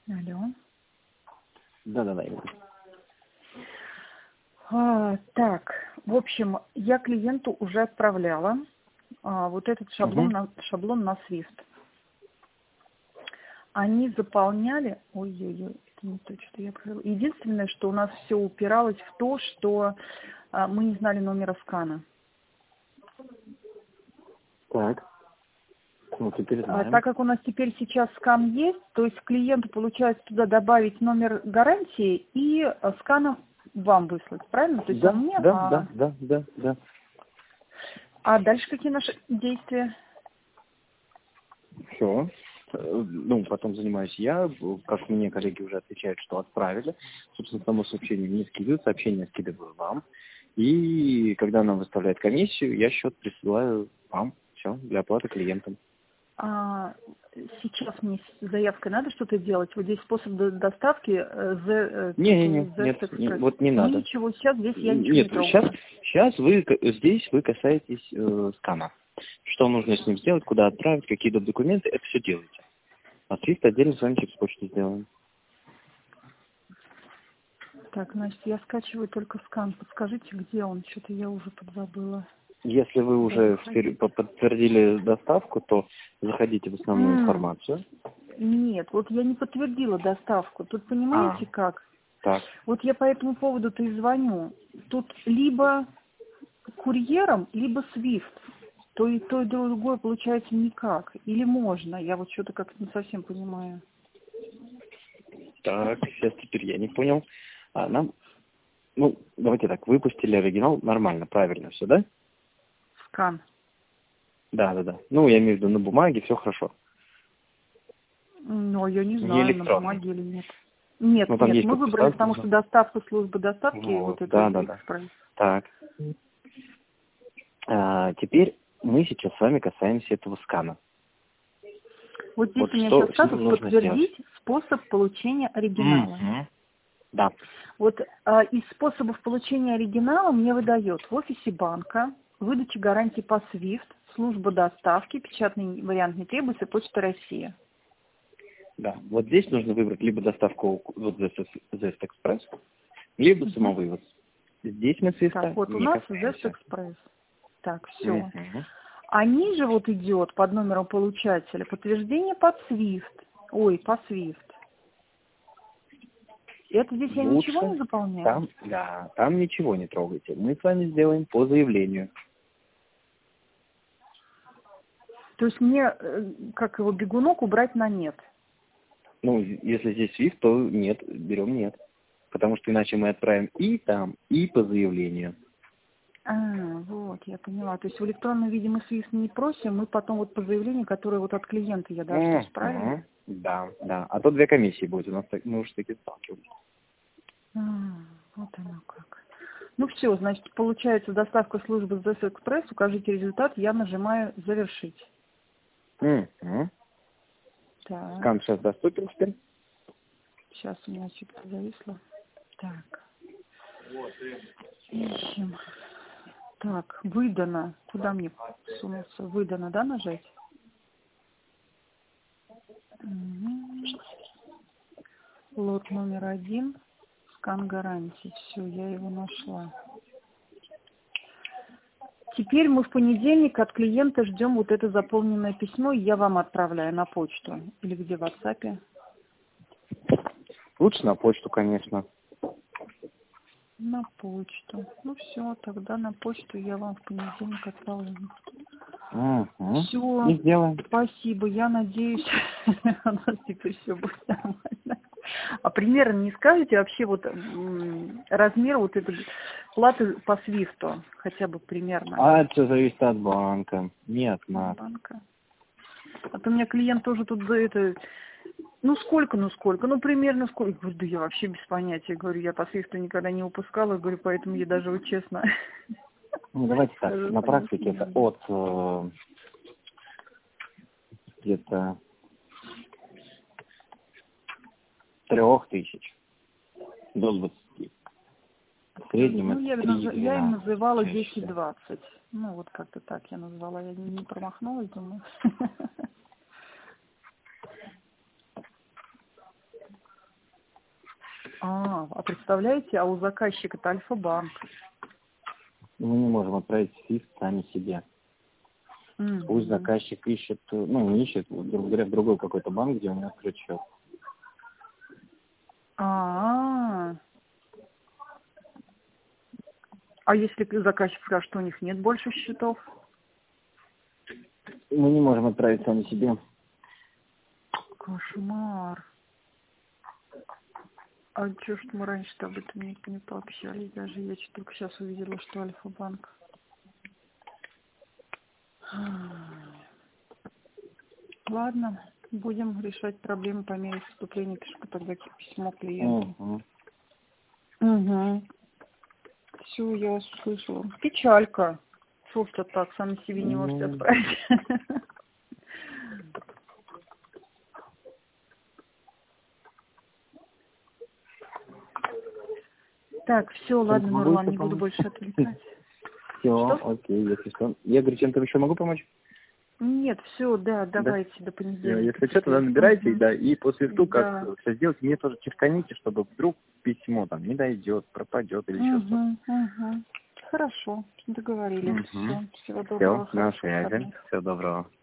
Алло. Да-да-да, Игорь. Так, в общем, я клиенту уже отправляла вот этот шаблон Угу. на Swift. Они заполняли... Ой-ой-ой, это не то, что я провела. Единственное, что у нас все упиралось в то, что мы не знали номера скана. Так. Ну, теперь знаем. Так как у нас теперь сейчас скан есть, то есть клиенту получается туда добавить номер гарантии и сканом вам выслать, правильно? То есть Да, он мне, да. а дальше какие наши действия? Все. Ну, потом занимаюсь я, как мне коллеги уже отвечают, что отправили. Собственно, само сообщение мне скидывают, сообщение скидываю вам. И когда нам выставляет комиссию, я счет присылаю вам. Все, для оплаты клиентам. Сейчас мне с заявкой надо что-то делать? Вот здесь способ доставки Нет, вот не надо. Ничего, сейчас здесь я ничего не Нет, трогаю. сейчас здесь вы касаетесь скана. Что нужно с ним сделать, куда отправить, какие документы, это все делаете. А Swift отдельно с вами через почту сделаем. Так, значит, я скачиваю только скан. Подскажите, где он? Что-то я уже подзабыла. Если вы уже подтвердили доставку, то заходите в основную информацию. Нет, вот я не подтвердила доставку. Тут понимаете как? Так. Вот я по этому поводу-то и звоню. Тут либо курьером, либо Swift. То и другое получается никак. Или можно? Я вот что-то как-то не совсем понимаю. Так, сейчас теперь я не понял. Давайте так, выпустили оригинал, нормально, правильно все, да? Скан. Да. Ну, я имею в виду на бумаге, все хорошо. Ну, я не Не знаю, на электронный. бумаге или нет. Нет, там есть мы выбрали, подписаться. потому что доставка, служба доставки, вот это Да. экспресс. Так. Теперь мы сейчас с вами касаемся этого скана. Вот здесь Вот у меня что сейчас с ним статус нужно подтвердить способ получения оригинала. Да. Вот из способов получения оригинала мне выдает в офисе банка, выдача гарантии по SWIFT, служба доставки, печатный вариант не требуется, Почта Россия. Да. Вот здесь нужно выбрать либо доставку вот Zest Express, либо самовывоз. Здесь мы свифта Так, вот у не нас касаемся. Zest Express. Так, все. А ниже вот идет под номером получателя подтверждение под SWIFT. Ой, по SWIFT. Это здесь я ничего не заполняю? Там ничего не трогайте. Мы с вами сделаем по заявлению. То есть мне, как его, бегунок убрать на нет? Ну, если здесь SWIFT, то нет, берем нет. Потому что иначе мы отправим и там, и по заявлению. Вот, я поняла. То есть в электронном виде мы SWIFT не просим, мы потом вот по заявлению, которое вот от клиента я дождусь, правильно? Да. А то 2 комиссии будет. У нас мы уже с таким сталкивались. Вот оно как. Ну все, значит, получается доставка службы Zest Express, укажите результат, я нажимаю «Завершить». Так, Скан сейчас доступен теперь? сейчас у меня что-то зависло. Так, ищем. Так, выдано. Куда мне сунулся? Выдано, да, нажать? Лот номер 1. Скан гарантии. Все, я его нашла. Теперь мы в понедельник от клиента ждем вот это заполненное письмо, и я вам отправляю на почту. Или где, в WhatsApp? Лучше на почту, конечно. На почту. Ну все, тогда на почту я вам в понедельник отправлю. Все, И сделаем. спасибо. Я надеюсь, у нас теперь все будет нормально. А примерно не скажете вообще вот размер вот этой платы по свифту? Хотя бы примерно. Это все зависит от банка, не от нас. Банка. А то у меня клиент тоже тут за это... Ну сколько, примерно сколько. Говорю, да я вообще без понятия. Говорю, я по свифту никогда не упускала. Говорю, поэтому я даже вот честно... Ну, давайте так, на практике это от где-то 3000 до 20. В среднем это 3-12. Я им называла 10-20. Ну, вот как-то так я назвала. Я не промахнулась, думаю. А представляете, а у заказчика это Альфа-банк. Мы не можем отправить SWIFT сами себе. Пусть заказчик ищет, ну, не ищет, грубо говоря, в другой какой-то банк, где у него открыт счет. А если заказчик скажет, что у них нет больше счетов? Мы не можем отправить сами себе. Кошмар. А чё ж мы раньше-то об этом не пообщались? Даже я только сейчас увидела, что Альфа-банк. Ладно, будем решать проблемы по мере поступления. Пишу тогда письмо клиенту. Угу. Все, я вас услышала. Печалька. Что так, сами себе не можете отправить. Так, все, ладно, Нурлан, не буду больше отвлекать. Все, окей, если что. Я говорю, чем-то еще могу помочь? Нет, все, да, давайте до понедельника. Если что, тогда набирайте, да, и после того, как все сделать, мне тоже черканите, чтобы вдруг письмо там не дойдет, пропадет или еще что-то. Хорошо, договорились. Все, всего доброго. Все, на связи. Всего доброго.